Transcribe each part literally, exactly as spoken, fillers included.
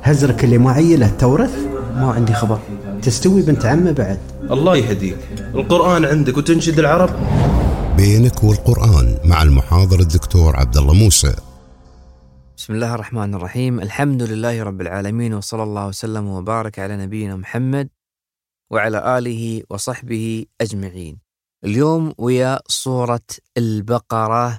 هزرك اللي معي له تورث؟ ما عندي خبر. تستوي بنت عمه بعد؟ الله يهديك، القرآن عندك وتنشد العرب؟ بينك والقرآن مع المحاضر الدكتور عبد الله موسى. بسم الله الرحمن الرحيم. الحمد لله رب العالمين، وصلى الله وسلم وبارك على نبينا محمد وعلى آله وصحبه أجمعين. اليوم ويا سورة البقرة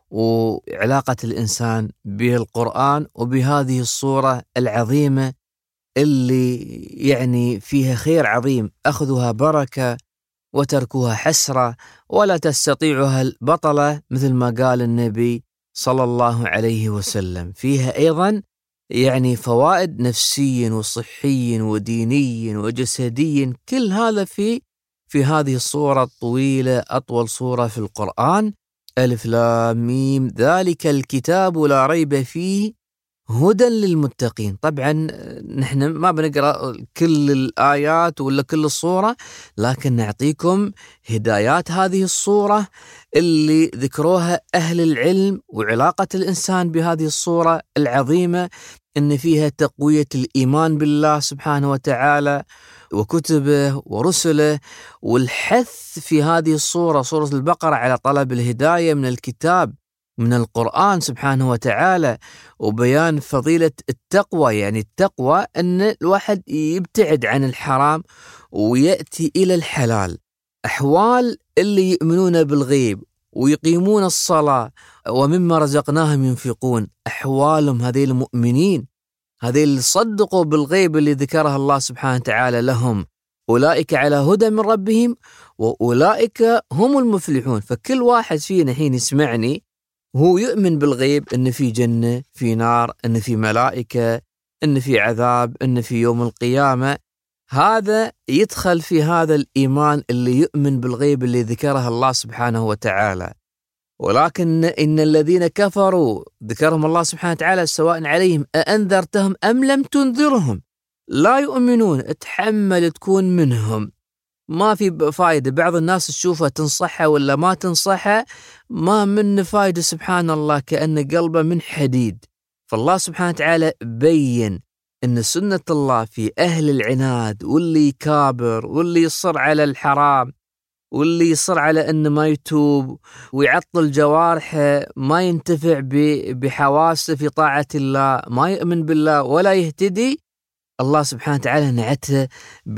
وعلاقة الإنسان بالقرآن وبهذه السورة العظيمة اللي يعني فيها خير عظيم، أخذها بركة وتركها حسرة ولا تستطيعها البطلة، مثل ما قال النبي صلى الله عليه وسلم. فيها أيضا يعني فوائد نفسيا وصحيا ودينيا وجسديا، كل هذا في في هذه السورة الطويلة، أطول سورة في القرآن. ألف لام ميم، ذلك الكتاب لا ريب فيه هدى للمتقين. طبعا نحن ما بنقرأ كل الآيات ولا كل الصورة، لكن نعطيكم هدايات هذه الصورة اللي ذكروها أهل العلم، وعلاقة الإنسان بهذه الصورة العظيمة إن فيها تقوية الإيمان بالله سبحانه وتعالى وكتبه ورسله، والحث في هذه الصورة سورة البقرة على طلب الهداية من الكتاب من القرآن سبحانه وتعالى، وبيان فضيلة التقوى. يعني التقوى أن الواحد يبتعد عن الحرام ويأتي إلى الحلال. أحوال اللي يؤمنون بالغيب ويقيمون الصلاة ومما رزقناهم ينفقون، أحوالهم هذه المؤمنين، هذه اللي صدقوا بالغيب اللي ذكرها الله سبحانه وتعالى لهم، أولئك على هدى من ربهم وأولئك هم المفلحون. فكل واحد فينا حين يسمعني هو يؤمن بالغيب، إن في جنة، في نار، إن في ملائكة، إن في عذاب، إن في يوم القيامة. هذا يدخل في هذا الإيمان اللي يؤمن بالغيب اللي ذكرها الله سبحانه وتعالى. ولكن إن الذين كفروا ذكرهم الله سبحانه وتعالى سواء عليهم أأنذرتهم أم لم تنذرهم لا يؤمنون. تحمل تكون منهم، ما في فايدة. بعض الناس تشوفها تنصحها ولا ما تنصحها، ما من فايدة. سبحان الله، كأن قلبه من حديد. فالله سبحانه وتعالى بين أن سنة الله في أهل العناد، واللي يكابر واللي يصر على الحرام واللي يصر على أن ما يتوب ويعطل جوارحه، ما ينتفع بحواسه في طاعة الله، ما يؤمن بالله ولا يهتدي. الله سبحانه وتعالى نعته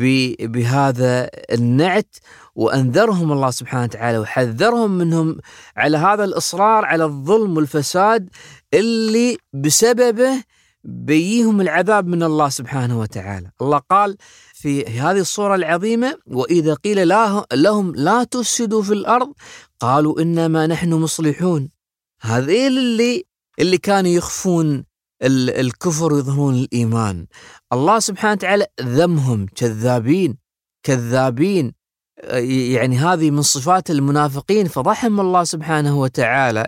بهذا النعت، وأنذرهم الله سبحانه وتعالى وحذرهم منهم على هذا الإصرار على الظلم والفساد اللي بسببه بيهم العذاب من الله سبحانه وتعالى. الله قال في هذه الصورة العظيمة: وإذا قيل لهم لا تفسدوا في الأرض قالوا إنما نحن مصلحون. هذه اللي اللي كانوا يخفون الكفر ويظهرون الإيمان، الله سبحانه وتعالى ذمهم كذابين كذابين. يعني هذه من صفات المنافقين. فضحهم الله سبحانه وتعالى،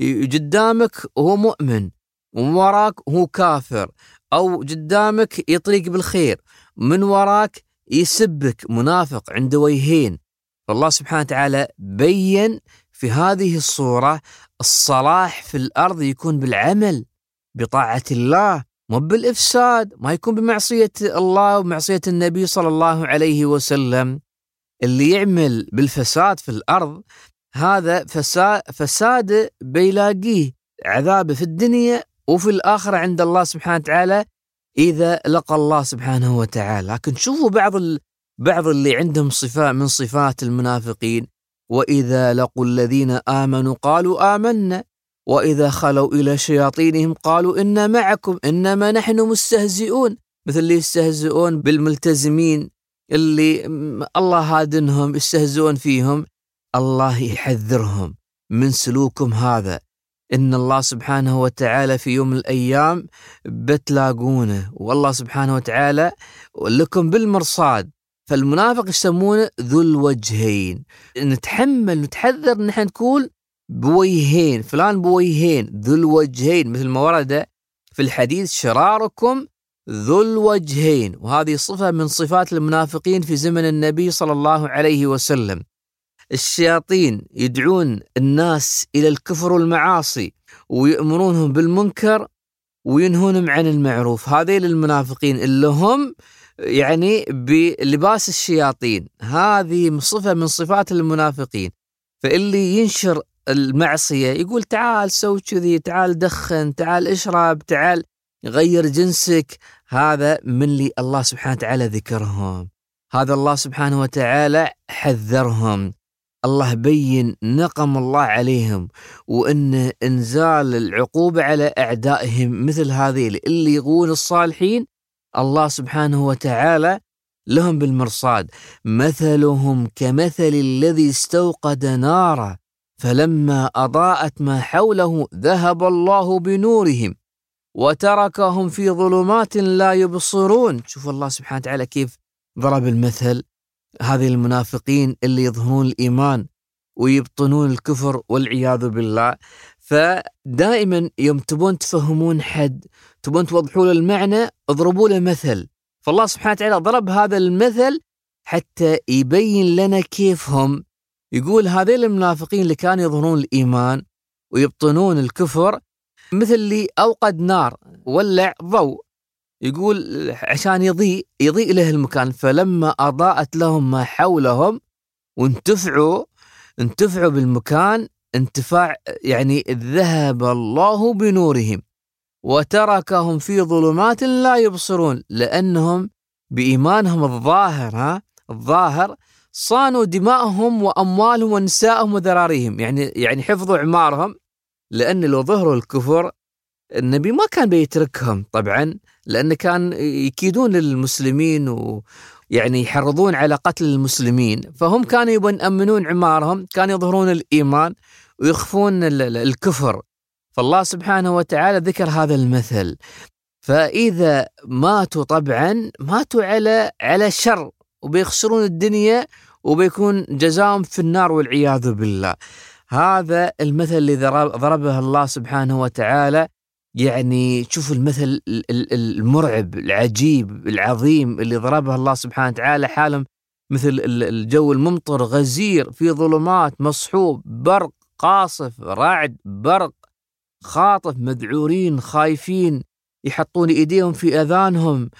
قدامك هو مؤمن ومن وراك هو كافر، أو قدامك يطريق بالخير من وراك يسبك منافق عنده وجهين. فالله سبحانه وتعالى بين في هذه الصورة الصلاح في الأرض يكون بالعمل بطاعة الله، مو بالإفساد، ما يكون بمعصية الله ومعصية النبي صلى الله عليه وسلم. اللي يعمل بالفساد في الأرض هذا فساد, فساد بيلاقيه عذاب في الدنيا وفي الآخرة عند الله سبحانه وتعالى إذا لقى الله سبحانه وتعالى. لكن شوفوا بعض ال... بعض اللي عندهم صفات من صفات المنافقين: وإذا لقوا الذين آمنوا قالوا آمنا وإذا خلوا إلى شياطينهم قالوا إنا معكم إنما نحن مستهزئون. مثل اللي يستهزئون بالملتزمين اللي الله هادنهم، يستهزئون فيهم. الله يحذرهم من سلوكهم هذا، إن الله سبحانه وتعالى في يوم من الأيام بتلاقونه، والله سبحانه وتعالى لكم بالمرصاد. فالمنافق يسمونه ذو الوجهين. نتحمل نتحذر ان نحن نقول بوجهين، فلان بوجهين، ذو الوجهين، مثل ما ورد في الحديث: شراركم ذو الوجهين. وهذه صفة من صفات المنافقين في زمن النبي صلى الله عليه وسلم. الشياطين يدعون الناس إلى الكفر والمعاصي ويأمرونهم بالمنكر وينهونهم عن المعروف. هذيل المنافقين اللي هم يعني بلباس الشياطين، هذه صفة من صفات المنافقين. فاللي ينشر المعصية يقول تعال سوي كذي، تعال دخن، تعال اشرب، تعال غير جنسك، هذا من اللي الله سبحانه وتعالى ذكرهم، هذا الله سبحانه وتعالى حذرهم. الله بين نقم الله عليهم، وأن إنزال العقوبة على أعدائهم مثل هذه اللي يغون الصالحين. الله سبحانه وتعالى لهم بالمرصاد. مثلهم كمثل الذي استوقد نارا فلما أضاءت ما حوله ذهب الله بنورهم وتركهم في ظلمات لا يبصرون. شوف الله سبحانه وتعالى كيف ضرب المثل، هذه المنافقين اللي يظهرون الإيمان ويبطنون الكفر والعياذ بالله. فدائما يوم تبون تفهمون حد، تبون توضحوا له المعنى، اضربوا له مثل. فالله سبحانه وتعالى ضرب هذا المثل حتى يبين لنا كيف هم. يقول هذين المنافقين اللي كانوا يظهرون الإيمان ويبطنون الكفر مثل اللي أوقد نار، ولع ضوء، يقول عشان يضيء يضيء له المكان، فلما أضاءت لهم ما حولهم وانتفعوا انتفعوا بالمكان انتفاع، يعني ذهب الله بنورهم وتركهم في ظلمات لا يبصرون، لأنهم بإيمانهم الظاهر ها الظاهر صانوا دماءهم وأموالهم ونسائهم وذراريهم، يعني يعني حفظوا عمارهم. لأن لو ظهروا الكفر النبي ما كان بيتركهم طبعا، لأن كان يكيدون للمسلمين ويعني يحرضون على قتل المسلمين، فهم كانوا يبون يأمنون عمارهم، كانوا يظهرون الإيمان ويخفون الكفر. فالله سبحانه وتعالى ذكر هذا المثل. فإذا ماتوا طبعا ماتوا على على شر، وبيخسرون الدنيا وبيكون جزاهم في النار والعياذ بالله. هذا المثل اللي ضربه الله سبحانه وتعالى. يعني شوف المثل المرعب العجيب العظيم اللي ضربه الله سبحانه وتعالى، حالهم مثل الجو الممطر غزير في ظلمات مصحوب برق قاصف، رعد برق خاطف، مذعورين خايفين، يحطون ايديهم في اذانهم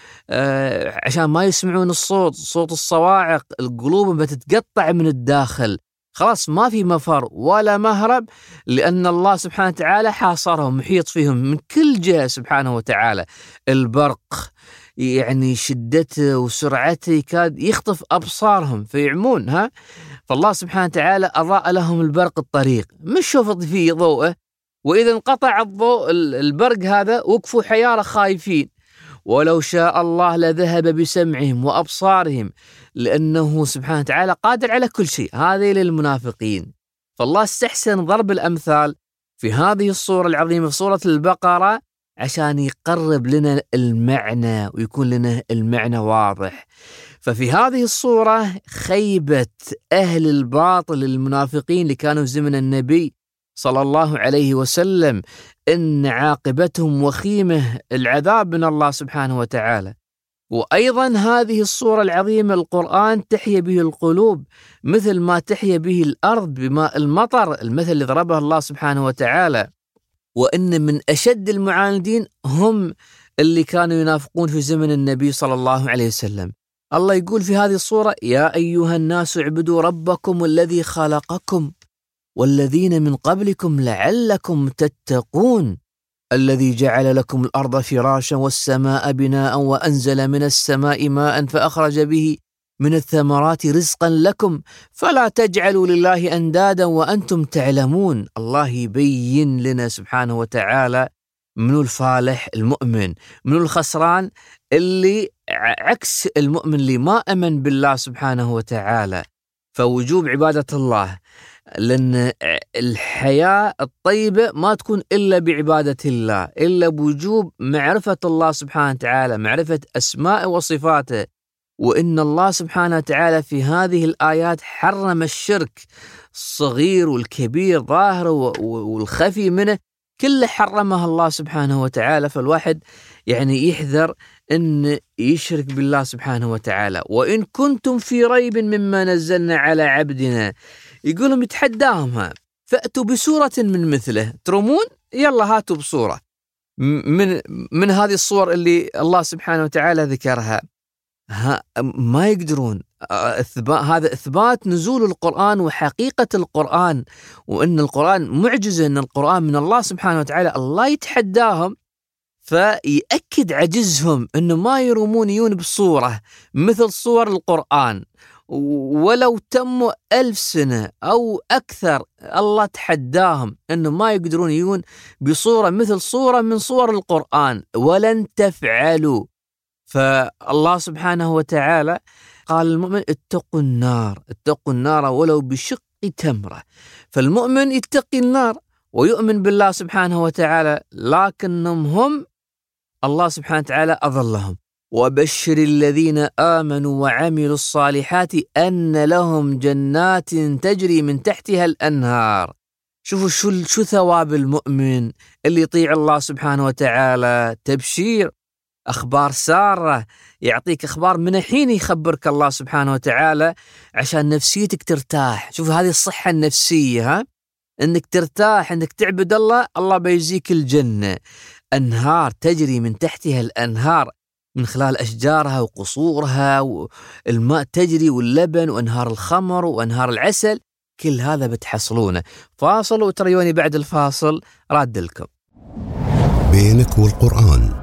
آه عشان ما يسمعون الصوت، صوت الصواعق، القلوب بتتقطع من الداخل، خلاص ما في مفر ولا مهرب، لأن الله سبحانه وتعالى حاصرهم، محيط فيهم من كل جهة سبحانه وتعالى. البرق يعني شدته وسرعته يكاد يخطف أبصارهم فيعمون ها. فالله سبحانه وتعالى أضاء لهم البرق الطريق، مش شوفت فيه ضوءه، وإذا انقطع الضوء البرق هذا وقفوا حيارة خايفين. ولو شاء الله لذهب بسمعهم وأبصارهم، لأنه سبحانه وتعالى قادر على كل شيء. هذه للمنافقين. فالله استحسن ضرب الأمثال في هذه الصورة العظيمة في سورة البقرة عشان يقرب لنا المعنى ويكون لنا المعنى واضح. ففي هذه الصورة خيبة أهل الباطل المنافقين اللي كانوا في زمن النبي صلى الله عليه وسلم، إن عاقبتهم وخيمة، العذاب من الله سبحانه وتعالى. وأيضا هذه الصورة العظيمة القرآن تحيا به القلوب مثل ما تحيا به الأرض بماء المطر، المثل اللي ضربه الله سبحانه وتعالى. وإن من أشد المعاندين هم اللي كانوا ينافقون في زمن النبي صلى الله عليه وسلم. الله يقول في هذه الصورة: يا أيها الناس اعبدوا ربكم الذي خلقكم والذين من قبلكم لعلكم تتقون الذي جعل لكم الأرض فراشا والسماء بناء وأنزل من السماء ماء فأخرج به من الثمرات رزقا لكم فلا تجعلوا لله أندادا وأنتم تعلمون. الله يبين لنا سبحانه وتعالى منو الفالح المؤمن، منو الخسران اللي عكس المؤمن اللي ما أمن بالله سبحانه وتعالى. فوجوب عبادة الله، لأن الحياة الطيبة ما تكون إلا بعبادة الله، إلا بوجوب معرفة الله سبحانه وتعالى، معرفة أسماء وصفاته. وإن الله سبحانه وتعالى في هذه الآيات حرم الشرك، الصغير والكبير، ظاهر والخفي منه، كله حرمها الله سبحانه وتعالى. فالواحد يعني يحذر أن يشرك بالله سبحانه وتعالى. وإن كنتم في ريب مما نزلنا على عبدنا، يقولهم يتحداهم: ها فأتوا بسورة من مثله، ترمون؟ يلا هاتوا بصورة. من من هذه الصور اللي الله سبحانه وتعالى ذكرها، ها ما يقدرون. إثبات هذا إثبات نزول القرآن وحقيقة القرآن، وأن القرآن معجزة، أن القرآن من الله سبحانه وتعالى. الله يتحداهم فيأكد عجزهم، أنه ما يرومون يون بصورة مثل صور القرآن ولو تموا ألف سنة أو أكثر. الله تحداهم أنه ما يقدرون يون بصورة مثل صورة من صور القرآن، ولن تفعلوا. فالله سبحانه وتعالى قال المؤمن اتقوا النار، اتقوا النار ولو بشق تمرة. فالمؤمن يتقي النار ويؤمن بالله سبحانه وتعالى، لكنهم هم الله سبحانه وتعالى أضلهم. وبشر الذين آمنوا وعملوا الصالحات أن لهم جنات تجري من تحتها الأنهار. شوفوا شو شو ثواب المؤمن اللي يطيع الله سبحانه وتعالى. تبشير، أخبار سارة، يعطيك أخبار من الحين يخبرك الله سبحانه وتعالى عشان نفسيتك ترتاح. شوف هذه الصحة النفسية، ها؟ أنك ترتاح، أنك تعبد الله، الله بيجزيك الجنة. أنهار تجري من تحتها الأنهار، من خلال أشجارها وقصورها، والماء تجري، واللبن، وأنهار الخمر، وأنهار العسل، كل هذا بتحصلونه. فاصل وتريوني بعد الفاصل راد لكم. بينك والقرآن